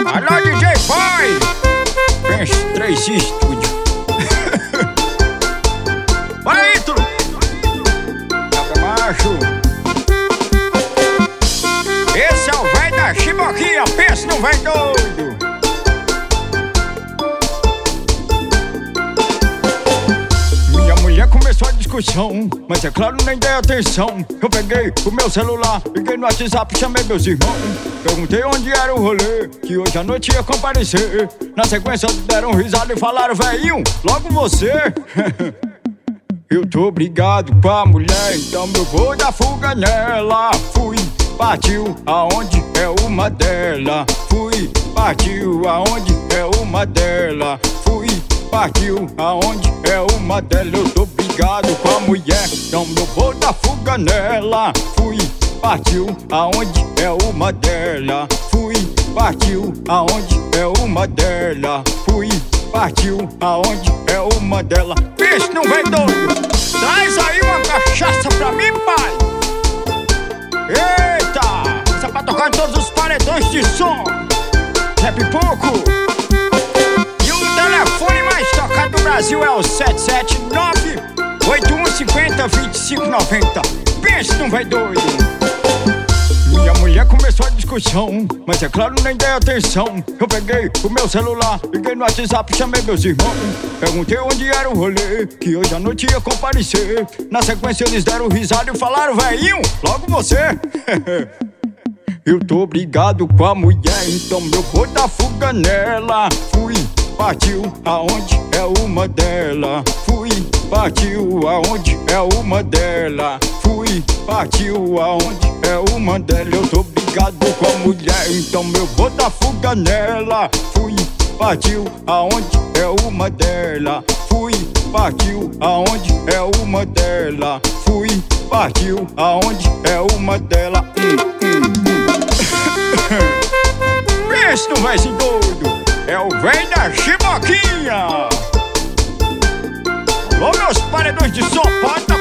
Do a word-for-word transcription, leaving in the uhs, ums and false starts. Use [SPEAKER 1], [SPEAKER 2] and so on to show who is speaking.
[SPEAKER 1] Alô, D J Boy! Pensa três estúdio. Bora aí, tu! Cabra macho. Esse é o velho da chiboquinha, pensa no velho doido. Minha mulher começou a discussão, mas é claro, nem dei atenção. Eu peguei o meu celular, liguei no WhatsApp, chamei meus irmãos. Perguntei onde era o rolê, que hoje à noite ia comparecer. Na sequência deram risada e falaram: velhinho, logo você. Eu tô brigado com a mulher, então eu vou dar fuga nela. Fui, partiu, aonde é uma dela. Fui, partiu, aonde é uma dela. Fui, partiu, aonde é uma dela. Eu tô brigado com a mulher, então eu vou dar fuga nela. Fui, partiu, aonde é uma dela. Fui, partiu, aonde é uma dela. Fui, partiu, aonde é uma dela. Bicho, não vem doido. Traz aí uma cachaça pra mim, pai. Eita, isso é pra tocar em todos os paredões de som. É pipoco. E o telefone mais tocado do Brasil é o sete sete nove, oito um cinco zero, dois cinco nove zero. Pensa, não vai doido. Minha mulher começou a discussão, mas é claro, nem dei atenção. Eu peguei o meu celular, liguei no WhatsApp, chamei meus irmãos. Perguntei onde era o rolê, que hoje à noite ia comparecer. Na sequência eles deram risada e falaram: velhinho, logo você. Eu tô brigado com a mulher, então eu vou dar fuga nela. Fui, partiu, aonde é uma dela. Fui, partiu, aonde é uma dela. Fui, partiu, aonde é uma dela. Eu tô brigado com a mulher, então eu vou dar fuga nela. Fui, partiu, aonde é uma dela. Fui, partiu, aonde é uma dela. Fui, partiu, aonde é uma dela. Hum, hum, hum. Pensa no véio doido. É o velho da chiboquinha. Alô, meus paredões de som, pode